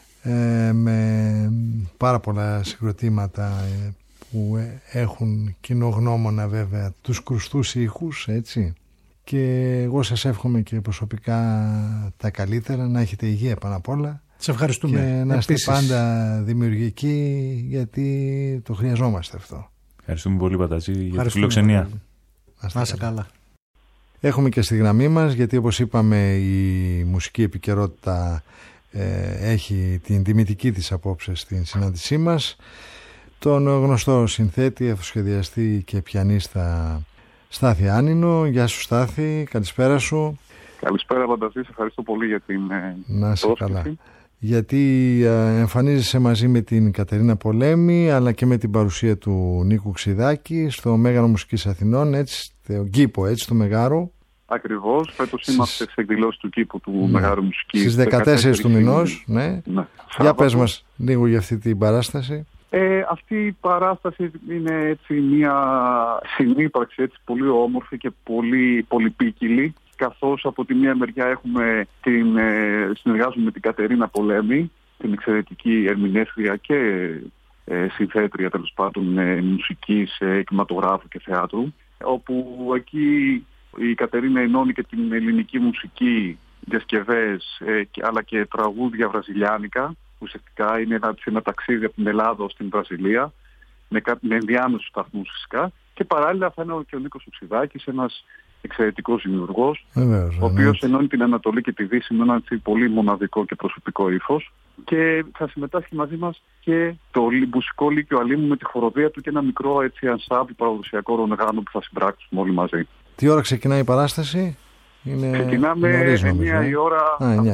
ε, με πάρα πολλά συγκροτήματα ε, που έχουν κοινογνώμονα βέβαια τους κρουστούς ήχους, έτσι. Και εγώ σας εύχομαι και προσωπικά τα καλύτερα, να έχετε υγεία πάνω απ' όλα. Σε ευχαριστούμε. Και να είστε πάντα δημιουργικοί, γιατί το χρειαζόμαστε αυτό. Ευχαριστούμε πολύ, Παταζή, για τη φιλοξενία. Να είστε καλά. Έχουμε και στη γραμμή μας, γιατί όπως είπαμε η μουσική επικαιρότητα ε, έχει την τιμητική της απόψε στην συνάντησή μας, τον γνωστό συνθέτη, αυτοσχεδιαστή και πιανίστα Στάθη Άνινο. Γεια σου Στάθη, καλησπέρα σου. Καλησπέρα Παταζή, σε ευχαριστώ πολύ για την Να είσαι καλά. Γιατί εμφανίζεσαι μαζί με την Κατερίνα Πολέμη, αλλά και με την παρουσία του Νίκου Ξιδάκη στο Μέγαρο Μουσικής Αθηνών, έτσι, το Κήπο, έτσι, του Μεγάρου. Ακριβώς, φέτος είμαστε σε εκδηλώσεις του Κήπου του ναι. Μεγάρου Μουσικής. Στις δεκατέσσερις του μηνός, ναι. ναι. Για πες μας λίγο για αυτή την παράσταση. Ε, αυτή η παράσταση είναι έτσι μια συνύπαρξη έτσι, πολύ όμορφη και πολύ πολυπίκυλη, καθώς από τη μία μεριά έχουμε την, ε, συνεργάζομαι με την Κατερίνα Πολέμη, την εξαιρετική ερμηνεύτρια και ε, συνθέτρια τέλος πάντων ε, μουσικής, ε, κινηματογράφου και θεάτρου, όπου εκεί η Κατερίνα ενώνει και την ελληνική μουσική, διασκευές ε, και, αλλά και τραγούδια βραζιλιάνικα. Ουσιαστικά είναι ένα, ένα ταξίδι από την Ελλάδα στην Βραζιλία, με, με ενδιάμεσους σταθμούς φυσικά. Και παράλληλα θα είναι και ο Νίκος Ξιδάκης, ένας εξαιρετικός δημιουργός, Βεβαίως, ο οποίος ενώνει την Ανατολή και τη Δύση με ένα πολύ μοναδικό και προσωπικό ύφος. Και θα συμμετάσχει μαζί μας και το μουσικό λύκειο Αλήμου με τη χοροδία του και ένα μικρό έτσι ανσάμπλ παραδοσιακό ρονεγάνο που θα συμπράξουμε όλοι μαζί. Τι ώρα ξεκινάει η παράσταση? Είναι... Ξεκινάμε εννιά η ώρα,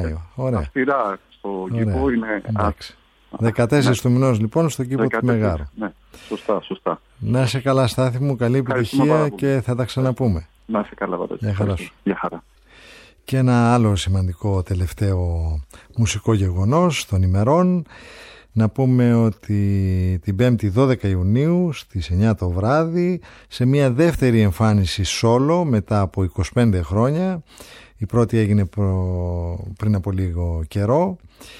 αυστηρά στο Κήπο. Είναι... δεκατέσσερις ναι. του μηνός λοιπόν στο Κήπο του Μεγάρου. Ναι, σωστά, σωστά. Να είσαι καλά Στάθη μου, καλή επιτυχία και θα τα ξαναπούμε. Να είσαι καλά, Βατζή. Γεια χαρά σου. Γεια χαρά. Και ένα άλλο σημαντικό τελευταίο μουσικό γεγονός των ημερών. Να πούμε ότι την πέμπτη δώδεκα Ιουνίου στις εννιά το βράδυ, σε μια δεύτερη εμφάνιση solo μετά από είκοσι πέντε χρόνια, η πρώτη έγινε προ... πριν από λίγο καιρό,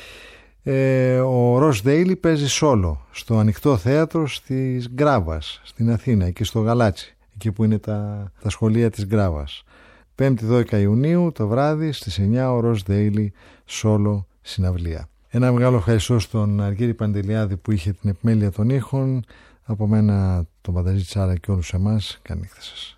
ε, ο Ρος Ντέιλι παίζει solo στο Ανοιχτό Θέατρο της Γκράβας στην Αθήνα, εκεί στο Γαλάτσι. εκεί που είναι τα, τα σχολεία της Γκράβας. πέμπτη δώδεκα Ιουνίου το βράδυ στις εννιά ο Ροζ Ντέιλι solo συναυλία. Ένα μεγάλο ευχαριστώ στον Αργύρη Παντελιάδη που είχε την επιμέλεια των ήχων. Από μένα τον Πανταζή Τσάρα και όλους εμάς, καλή νύχτα σας.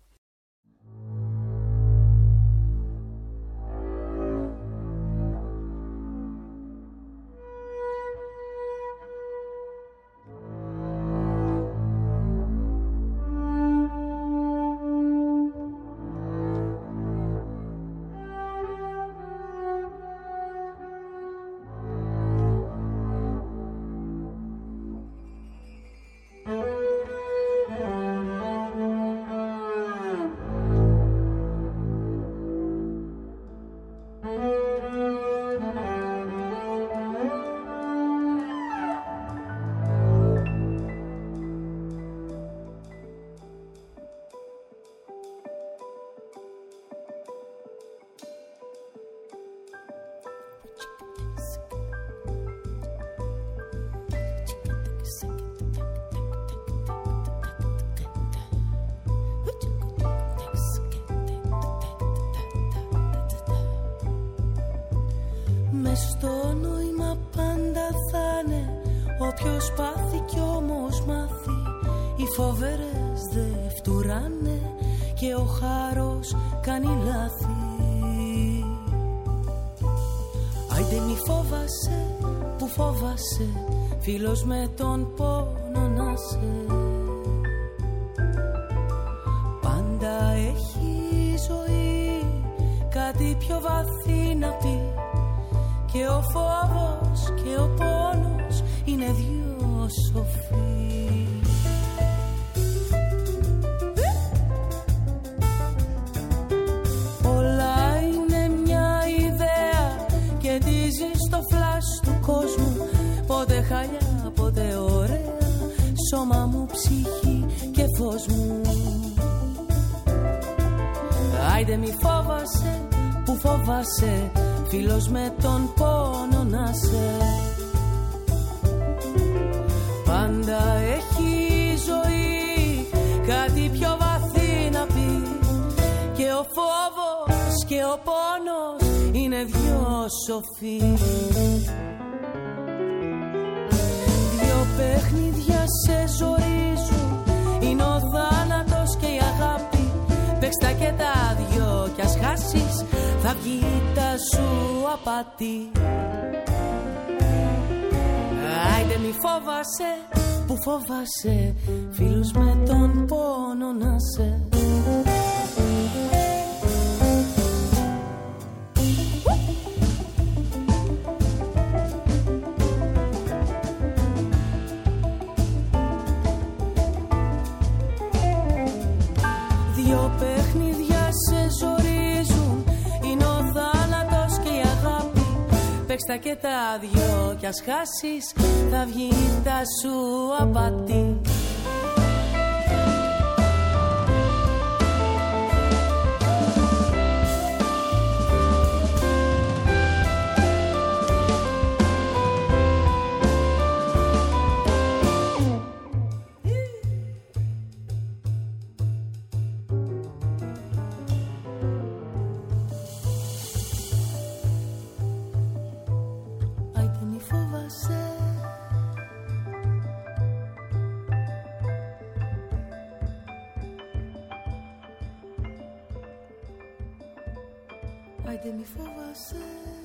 Μες στο νόημα πάντα θα είναι όποιος πάθει κι όμως μάθει. Οι φοβερές δε φτουράνε και ο χάρος κάνει λάθη. Άιντε μη φόβασε που φόβασε, φίλος με τον πόνο να σε. Πάντα έχει ζωή κάτι πιο βαθύ να πει. Και ο φόβος και ο πόνος είναι δυο σοφοί. Όλα είναι μια ιδέα και τη ζεις στο φλας του κόσμου. Πότε χαλιά, πότε ωραία, σώμα μου, ψυχή και φως μου. Άιντε μη φόβασε που φόβασε, φίλος με τον πόνο να σε. Πάντα έχει ζωή κάτι πιο βαθύ να πει. Και ο φόβος και ο πόνος είναι δυο σοφοί. Δυο παιχνίδια σε ζορίζουν, είναι ο θάνατος και η αγάπη. Παίξ' τα και τα δυο κι ας χάσεις, θα βγει τα σου απάτη. Άιντε μη φόβασε που φόβασε, φίλους με τον πόνο να σε. Δυο παιχνίδια σε ζορίζουν, είναι ο θάνατος και η αγάπη. Παίξ' τα και τα δυο κι ας χάσεις, θα βγει τα σου απάτη. Άιντε μη φόβασαι.